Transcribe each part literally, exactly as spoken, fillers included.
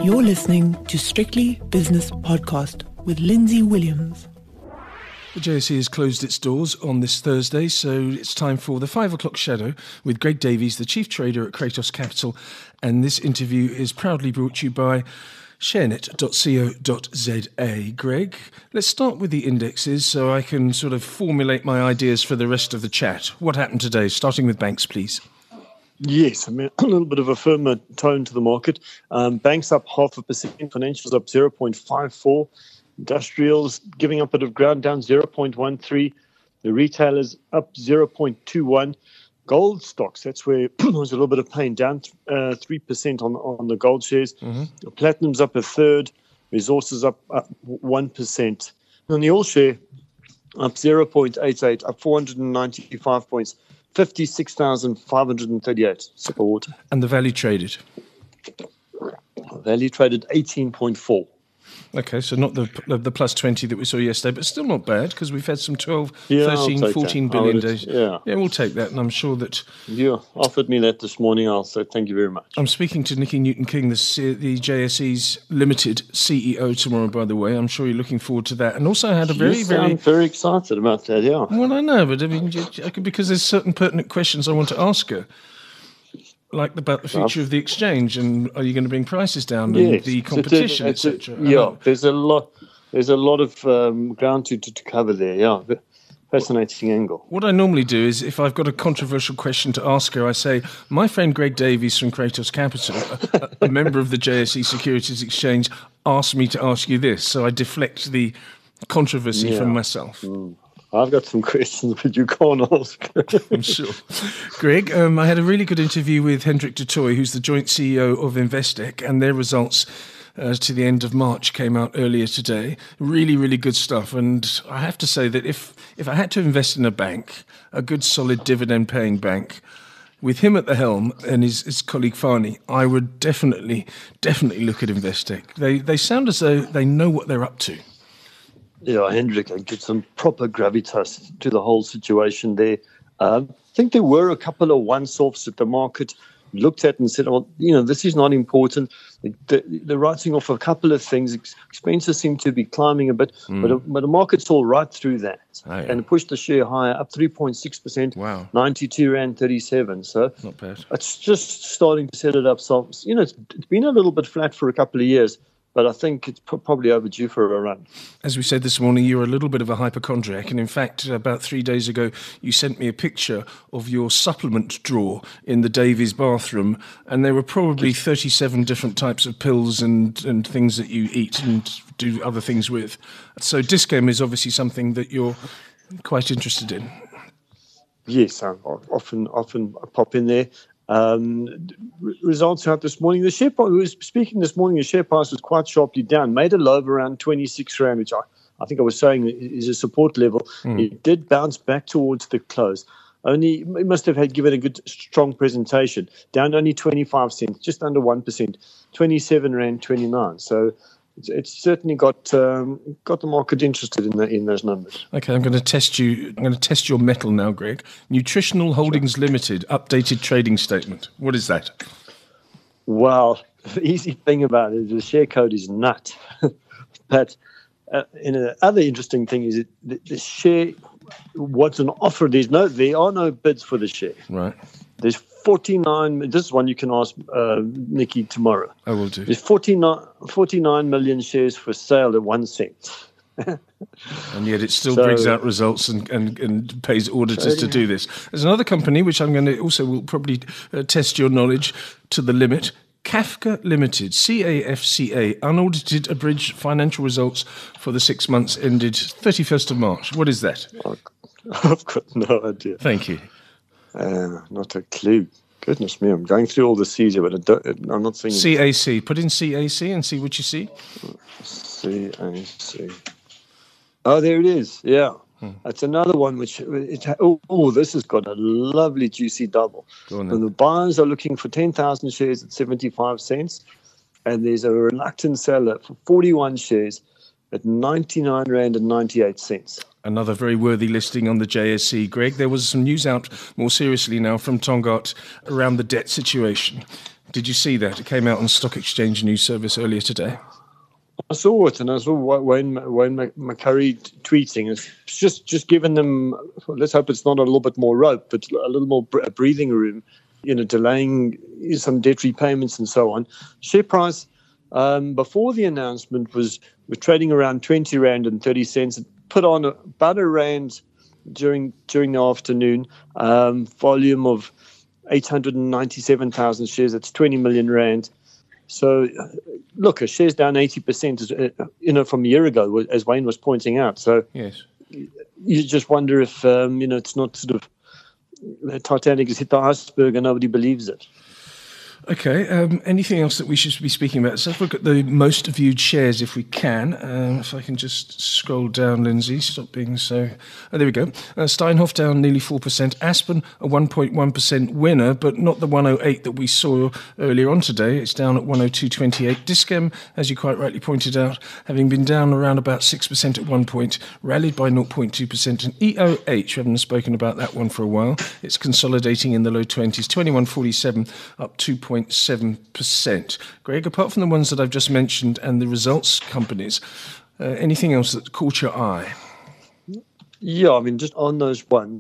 You're listening to Strictly Business Podcast with Lindsay Williams. The J S E has closed its doors on this Thursday, so it's time for the five o'clock shadow with Greg Davies, the Chief Trader at Kratos Capital. And this interview is proudly brought to you by sharenet dot co dot za. Greg, let's start with the indexes so I can sort of formulate my ideas for the rest of the chat. What happened today? Starting with banks, please. Yes, I mean, a little bit of a firmer tone to the market. Um, banks up half a percent, financials up zero point five four. Industrials giving up a bit of ground, down zero point one three. The retailers up zero point two one. Gold stocks, that's where there's a little bit of pain, down uh, three percent on, on the gold shares. Mm-hmm. Platinum's up a third. Resources up, up one percent. And the oil share up zero point eight eight, up four hundred ninety-five points, fifty-six thousand five hundred thirty-eight. Sip of water. And the value traded? Value traded eighteen point four. Okay, so not the the plus twenty that we saw yesterday, but still not bad because we've had some twelve, yeah, thirteen, fourteen that. billion would, days. Yeah. yeah, we'll take that, and I'm sure that... You offered me that this morning, I'll say thank you very much. I'm speaking to Nicky Newton-King, the, C- the J S E's Limited C E O tomorrow, by the way. I'm sure you're looking forward to that. And also I had a very, you sound very... very excited about that, yeah. Well, I know, but I mean, because there's certain pertinent questions I want to ask her. Like about the future of the exchange, and are you going to bring prices down, and yes. the competition, et cetera. Yeah, there's a lot. There's a lot of um, ground to, to, to cover there. Yeah, fascinating angle. What I normally do is, if I've got a controversial question to ask her, I say, "My friend Greg Davies from Kratos Capital, a, a member of the J S E Securities Exchange, asked me to ask you this," so I deflect the controversy yeah. from myself. Mm. I've got some questions, but you can't ask. I'm sure. Greg, um, I had a really good interview with Hendrik de Tooy, who's the joint C E O of Investec, and their results uh, to the end of March came out earlier today. Really, really good stuff. And I have to say that if, if I had to invest in a bank, a good solid dividend-paying bank, with him at the helm and his, his colleague Fani, I would definitely, definitely look at Investec. They, they sound as though they know what they're up to. Yeah, Hendrik, I get some proper gravitas to the whole situation there. Um, I think there were a couple of once-offs that the market looked at and said, well, you know, this is not important. The, the, the writing off a couple of things. Expenses seem to be climbing a bit, mm. but, but the market saw right through that oh, yeah. and pushed the share higher, up three point six percent, wow. ninety-two rand thirty-seven. So not bad. It's just starting to set it up. So, you know, it's, it's been a little bit flat for a couple of years, but I think it's probably overdue for a run. As we said this morning, you're a little bit of a hypochondriac. And in fact, about three days ago, you sent me a picture of your supplement drawer in the Davies bathroom. And there were probably thirty-seven different types of pills and, and things that you eat and do other things with. So Dis-Chem is obviously something that you're quite interested in. Yes, I often, often pop in there. Um, results out this morning. The share price, we were speaking this morning, the share price was quite sharply down, made a low of around twenty-six rand, which I, I think I was saying is a support level. Mm. It did bounce back towards the close. Only, it must have had given a good, strong presentation. Down only twenty-five cents, just under one percent, twenty-seven rand twenty-nine. So it's, it's certainly got um, got the market interested in the, in those numbers. Okay, I'm going to test you. I'm going to test your mettle now, Greg. Nutritional Holdings sure. Limited updated trading statement. What is that? Well, the easy thing about it is the share code is N U T. But uh, and another interesting thing is that the, the share. What's an offer? There's no. There are no bids for the share. Right. There's forty-nine. This is one you can ask uh, Nicky tomorrow. I will do. There's forty-nine, forty-nine million shares for sale at one cent. And yet it still so, brings out results and, and, and pays auditors to do this. There's another company which I'm going to also will probably uh, test your knowledge to the limit. Cafca Limited, C A F C A, unaudited abridged financial results for the six months ended thirty-first of March. What is that? I've got no idea. Thank you. Uh, not a clue. Goodness me, I'm going through all the C's here, but I don't, I'm not seeing... C A C. Put in C A C and see what you see. C A C. Oh, there it is. Yeah. Hmm. That's another one which, it, oh, oh, this has got a lovely juicy double. And the buyers are looking for ten thousand shares at seventy-five cents, and there's a reluctant seller for forty-one shares at ninety-nine rand and ninety-eight cents. Another very worthy listing on the J S E. Greg, there was some news out more seriously now from Tongaat around the debt situation. Did you see that? It came out on Stock Exchange News Service earlier today. I saw it, and I saw Wayne Wayne McCurry tweeting. It's just just giving them. Let's hope it's not a little bit more rope, but a little more breathing room. You know, delaying some debt repayments and so on. Share price um, before the announcement was was trading around twenty rand and thirty cents. It put on about a rand during during the afternoon. Um, volume of eight hundred ninety-seven thousand shares. That's twenty million rand. So, look, a share's down eighty percent, you know, from a year ago, as Wayne was pointing out. So, yes, you just wonder if, um, you know, it's not sort of the Titanic has hit the iceberg and nobody believes it. Okay, um, anything else that we should be speaking about? So let's look at the most viewed shares if we can. Um, if I can just scroll down, Lindsay, stop being so... Oh, there we go. Uh, Steinhoff down nearly four percent. Aspen, a one point one percent winner, but not the one oh eight that we saw earlier on today. It's down at one oh two twenty-eight. Discam, as you quite rightly pointed out, having been down around about six percent at one point, rallied by zero point two percent. And E O H, we haven't spoken about that one for a while. It's consolidating in the low twenties, twenty-one forty-seven, up two point seven percent. Greg, apart from the ones that I've just mentioned and the results companies, uh, anything else that caught your eye? Yeah, I mean, just on those one,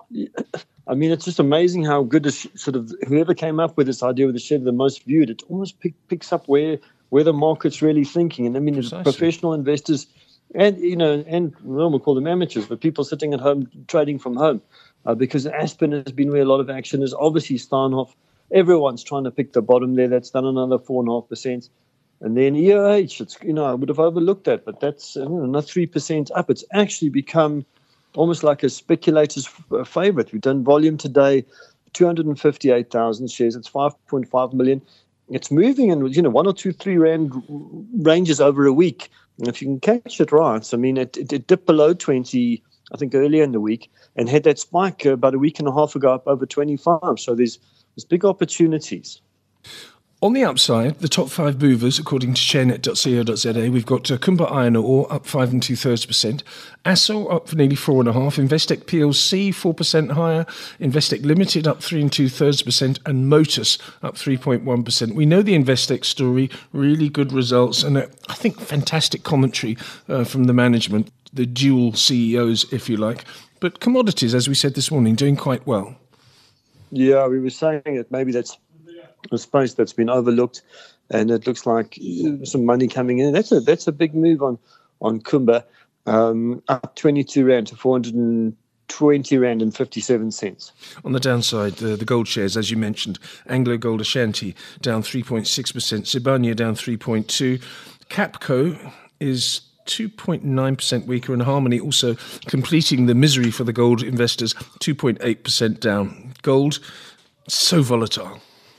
I mean, it's just amazing how good is sort of whoever came up with this idea with the share the most viewed, it almost pick, picks up where where the market's really thinking. And I mean, Precisely. Professional investors and, you know, and well, we'll call them amateurs, but people sitting at home trading from home uh, because Aspen has been where a lot of action is. Obviously, Steinhoff. Everyone's trying to pick the bottom there. That's done another four and a half percent, and then E O H. It's you know I would have overlooked that, but that's you know, another three percent up. It's actually become almost like a speculator's f- favorite. We've done volume today, two hundred fifty-eight thousand shares. It's five point five million. It's moving in you know one or two three rand ranges over a week. And if you can catch it right, I mean it, it, it dipped below twenty. I think earlier in the week and had that spike about a week and a half ago up over twenty-five. So there's There's big opportunities. On the upside, the top five movers, according to sharenet dot co dot za, we've got uh, Kumba Iron Ore up five and two thirds percent, Assel up for nearly four and a half, Investec P L C four percent higher, Investec Limited up three and two thirds percent, and Motus up three point one percent. We know the Investec story, really good results, and uh, I think fantastic commentary uh, from the management, the dual C E Os, if you like. But commodities, as we said this morning, doing quite well. Yeah, we were saying that maybe that's a space that's been overlooked, and it looks like some money coming in. That's a that's a big move on on Kumba, um, up twenty-two rand to four hundred twenty rand and fifty-seven cents. On the downside, the, the gold shares, as you mentioned, Anglo Gold Ashanti down three point six percent, Sibanye down three point two, Capco is two point nine percent weaker, and Harmony also completing the misery for the gold investors, two point eight percent down. Gold, so volatile.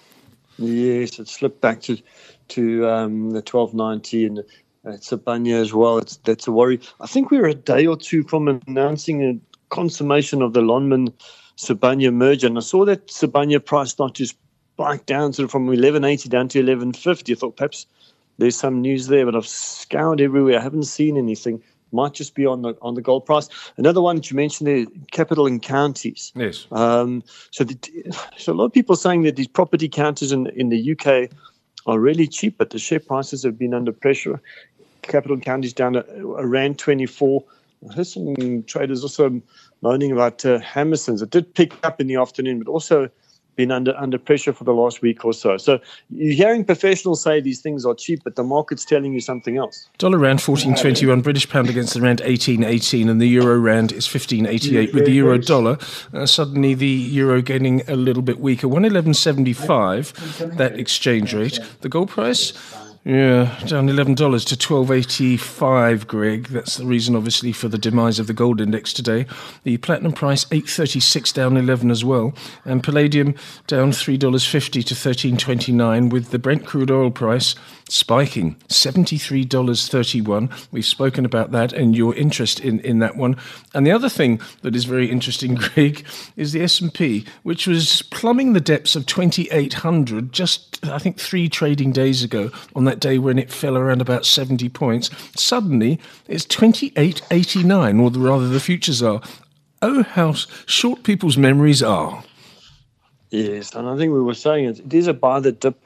Yes, it slipped back to to um, the twelve ninety, and uh, Sibanye as well. It's, that's a worry. I think we were a day or two from announcing a consummation of the Lonmin Sibanye merger, and I saw that Sibanye price start to spike down sort of from eleven eighty down to eleven fifty. I thought perhaps there's some news there, but I've scoured everywhere. I haven't seen anything. Might just be on the on the gold price. Another one that you mentioned there, capital and counties. Yes. Um, so, the, so a lot of people saying that these property counters in in the U K are really cheap, but the share prices have been under pressure. Capital and counties down at around twenty-four. I heard some traders also moaning about uh, Hammerson's. It did pick up in the afternoon, but also been under under pressure for the last week or so. So you're hearing professionals say these things are cheap, but the market's telling you something else. Dollar rand fourteen twenty-one, British pound against the rand eighteen eighteen, and the euro rand is fifteen eighty-eight. With the euro dollar, uh, suddenly the euro getting a little bit weaker. one eleven seventy-five, that exchange rate. The gold price, yeah, down eleven dollars to twelve eighty-five, Greg. That's the reason, obviously, for the demise of the gold index today. The platinum price, eight thirty-six, down eleven as well. And palladium down three dollars fifty to thirteen twenty-nine, with the Brent crude oil price spiking, seventy-three dollars thirty-one. We've spoken about that and your interest in, in that one. And the other thing that is very interesting, Greg, is the S and P, which was plumbing the depths of twenty-eight hundred just, I think, three trading days ago, on that day when it fell around about seventy points. Suddenly, it's twenty-eight eighty-nine, or rather the futures are. Oh, how short people's memories are. Yes, and I think we were saying it, it is a buy the dip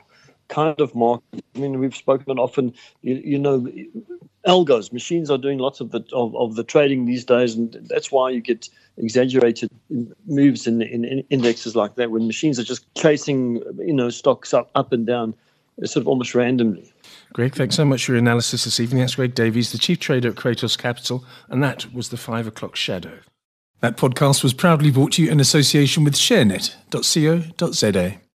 kind of market. I mean, we've spoken often, you, you know, algos, machines are doing lots of the of, of the trading these days, and that's why you get exaggerated moves in, in, in indexes like that, when machines are just chasing, you know, stocks up, up and down, sort of almost randomly. Greg, thanks so much for your analysis this evening. That's Greg Davies, the Chief Trader at Kratos Capital, and that was the five o'clock shadow. That podcast was proudly brought to you in association with sharenet dot co dot za.